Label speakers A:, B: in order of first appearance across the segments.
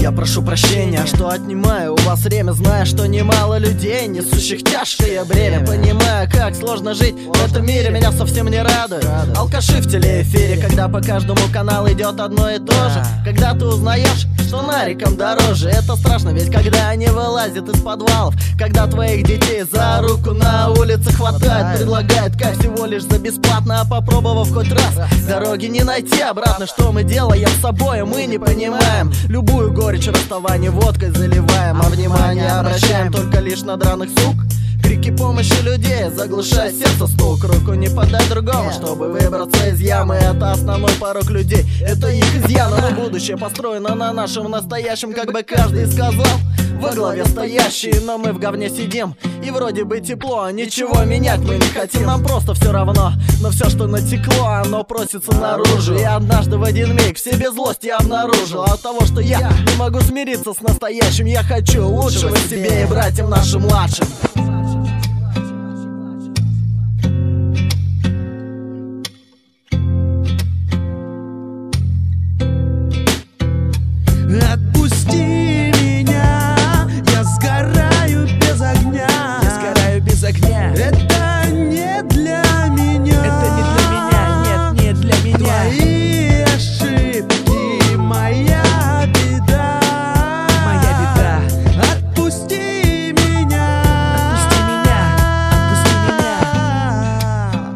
A: я прошу прощения, что отнимаю у вас время, зная, что немало людей, несущих тяжкое бремя. Понимая, как сложно жить в этом мире, меня совсем не радует алкаши в телеэфире, когда по каждому каналу идет одно и то же. Когда ты узнаешь, что нариком дороже, это страшно, ведь когда они вылазят из подвалов, когда твоих детей за руку на улице хватают, предлагают кайф всего лишь за бесплатно, а попробовав хоть раз, дороги не найти обратно. Что мы делаем с собой, мы не понимаем. Любую горечь расставания водкой заливаем, а внимание обращаем только лишь на драных сук. Крики помощи людей заглушают сердце стук. Руку не подай другому, чтобы выбраться из ямы. Это основной порок людей, это их изъян. Но будущее построено на нашем настоящем, как бы каждый сказал. Во главе стоящие, но мы в говне сидим. И вроде бы тепло, ничего менять мы не хотим. Нам просто все равно, но все, что натекло, оно просится наружу. И однажды в один миг в себе злость я обнаружил. От того, что я не могу смириться с настоящим, я хочу лучшего себе и братьям нашим младшим.
B: Отпусти меня, я сгораю без огня.
A: Я сгораю без огня.
B: Это не для меня.
A: Это не для меня, нет, не для меня.
B: Твои ошибки, моя беда.
A: Моя беда.
B: Отпусти меня.
A: Отпусти меня, отпусти меня.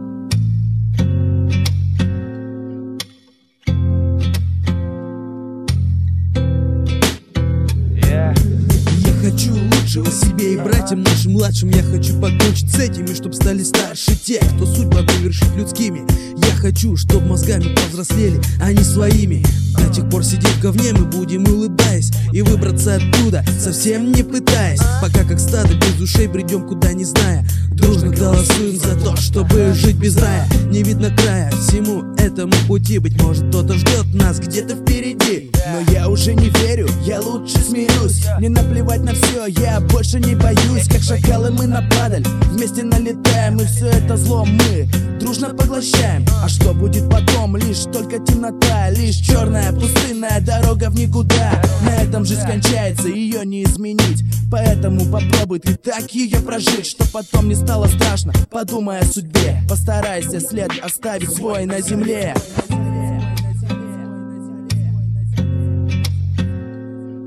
B: Я хочу лучшего себе и братьям нашим младшим. Я хочу покончить с этими, чтоб стали старше те, кто судьба вывершит людскими. Я хочу, чтоб мозгами повзрослели, а не своими. До тех пор сидеть в говне мы будем, улыбаясь, и выбраться оттуда, совсем не пытаясь. Пока как стадо без ушей бредем, куда не зная. Дружно голосуем за то, чтобы жить без рая. Не видно края всему этому пути. Быть может, кто-то ждет нас где-то впереди. Но я уже не верю, я лучше смирюсь. Мне наплевать на все, я больше не боюсь. Как шакалы мы нападали, вместе налетаем. И все это зло мы дружно поглощаем. А что будет потом? Лишь только темнота, лишь черная пустынная дорога в никуда. На этом жизнь кончается, ее не изменить. Поэтому попробуй ты так ее прожить, что потом не стало страшно. Подумай о судьбе, постарайся след оставить свой на земле.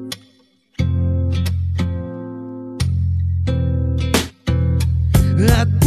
B: От